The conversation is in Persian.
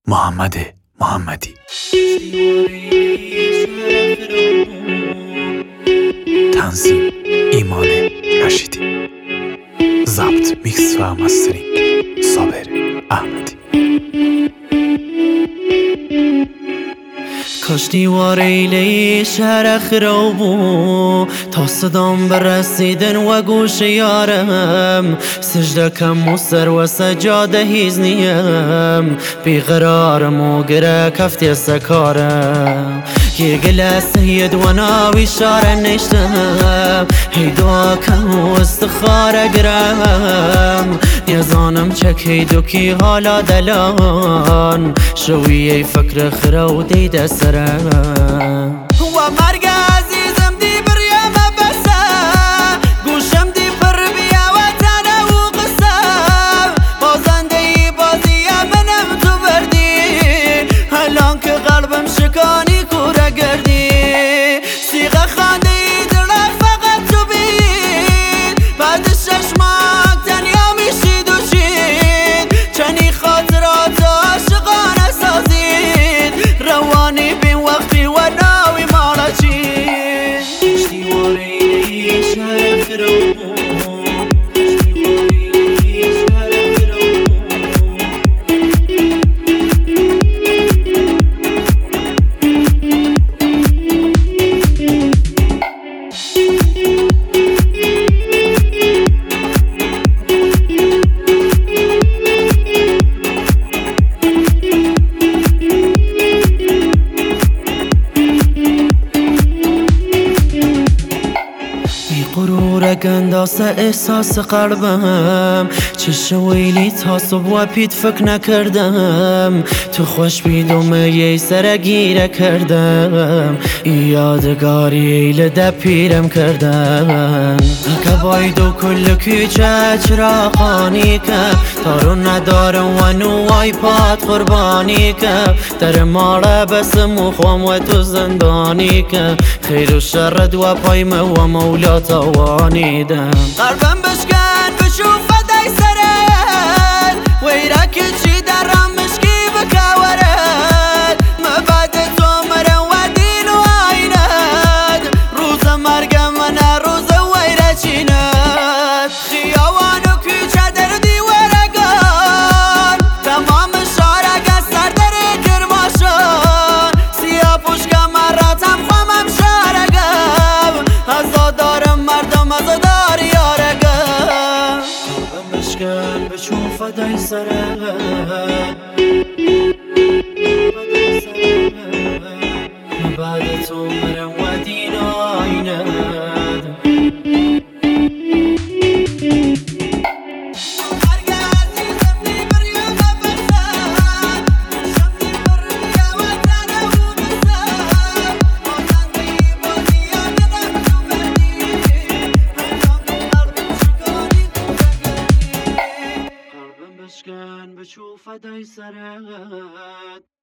محمد محمدی. تنظیم ایمان رشیدی. ضبط میکس و مسترینگ صابر احمدی. کاش دیوار ایله شهر خراب بود تا صدام برسیدن و گوش یارم سجده کم و سر و سجاده هیز نیم بیقرارم و گره کفتی سکارم یه گله سید و ناوی شاره نشتم هی دعا کم و استخاره گرم نیزانم چکی دوکی حالا دلان شویه فکر خرو دیده سرم و مرگ عزیزم دی بریم بسه گوشم دی پر بیا و تنه و قصه بازنده ای بازی منم تو بردی الان که قلبم شکانی کوره گردی سیغه خانده ای دلم فقط تو بید بعد 6 ماه تنیا میشید و شید چنی خاطرات عاشقانه سازید روانی بین وقتی و ناوی مالا چید دیواره ایلی شهر خرابون غرورک اندازه احساس قلبم چه ویلی تا صبح و پید فکر نکردم تو خوش بیدوم یه سر گیره کردم یادگاری لده پیرم کردم که بایدو کل کوچه چراغانی که تارو ندارم و نوای پات قربانی که در ماله بسم و خوام و تو زندانی که خیر و شرد و پایم و مولا توانیدم قلبم بشکن بشوف فدای سرد ویرک چی درم مشکی بکورد مبعد تو مرم و دین و عیند روز مرگم و نه روز ویره چیند خیاوان و کوچه در دیوارگان تمام شارگه سر در کرماشان سیاه پوشکم مراتم خوامم شارگم ازادارم مردم ازادار یارگم قلبم بشکن بچون فدای سرم بعد تو مرم و دین و عیند بشکن بچو فدای سرت